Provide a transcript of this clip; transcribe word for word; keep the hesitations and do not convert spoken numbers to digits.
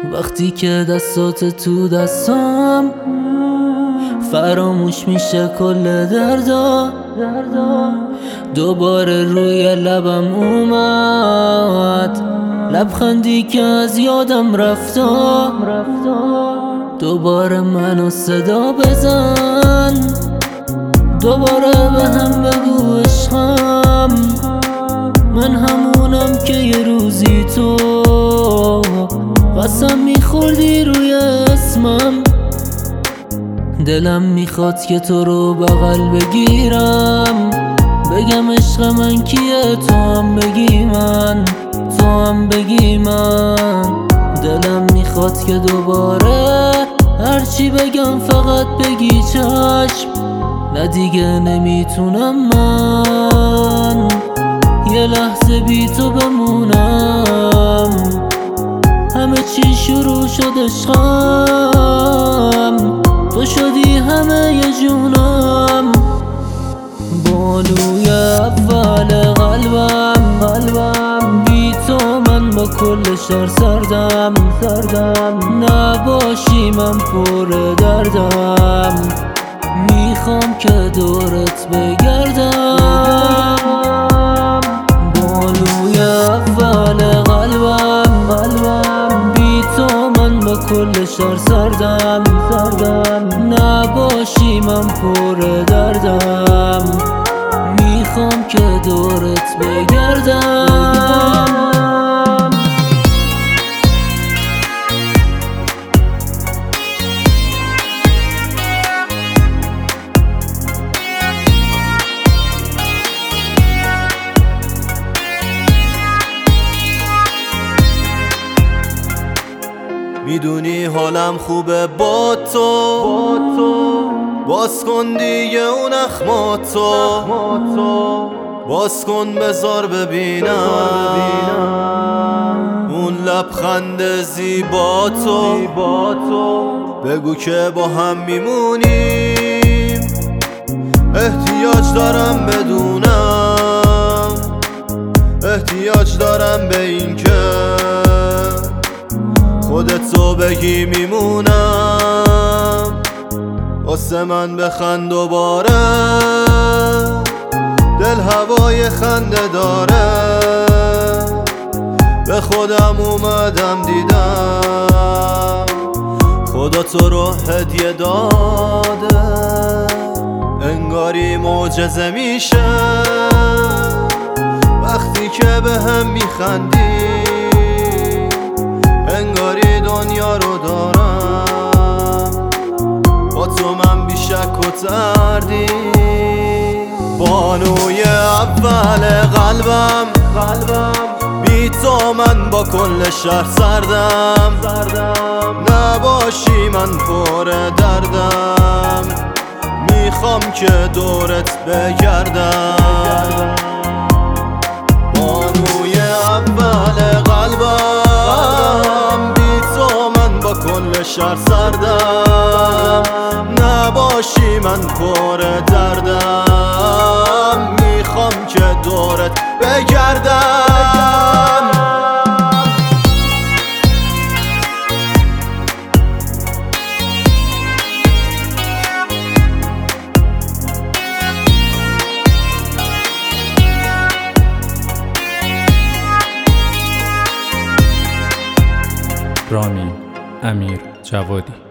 وقتی که دستات تو دستم فراموش میشه کل دردا. دوباره روی لبم اومد لبخندی که از یادم رفتا. دوباره منو صدا بزن، دوباره به هم بگو عشقم، من همونم که یه روزی تو قسم میخوردی روی اسمم. دلم میخواد که تو رو بغل بگیرم، بگم عشق من کیه، تو هم بگی من، تو هم بگی من. دلم میخواد که دوباره هرچی بگم فقط بگی چشم. نه دیگه نمیتونم من یه لحظه بی تو بمونم. همه چی شروع شد عشقم، تو شدی همه ی جونم. بانوی اول قلبم قلبم بی تو من با کل شهر سردم سردم. نباشی من پر دردم، میخوام که دورت بگردم. بانوی اول قلبم قلبم بی تو من با کل شهر سردم سردم. نباشی من پر دردم، میخوام که دورت بگردم. میدونی حالم خوبه با تو، باز کن دیگه اون اخماتو، باز کن بذار ببینم اون لبخند زیبا تو. بگو که با هم میمونیم، احتیاج دارم بدونم، احتیاج دارم به این که خودتو بگی میمونم. واسه من بخند دوباره، دل هوای خنده داره. به خودم اومدم دیدم خدا تو رو هدیه داده. انگاری معجزه میشه وقتی که به هم میخندی، انگاری دنیا رو دارم با تو من بی شک و تردید. بانوی اول قلبم قلبم بی تو من با کل شهر سردم سردم. نباشی من پر دردم، میخوام که دورت بگردم. بانوی اول قلبم بی تو من با کل شهر سردم. نباشی من پر دردم، میخوام که دورت بگردم. رامین امیر جوادی.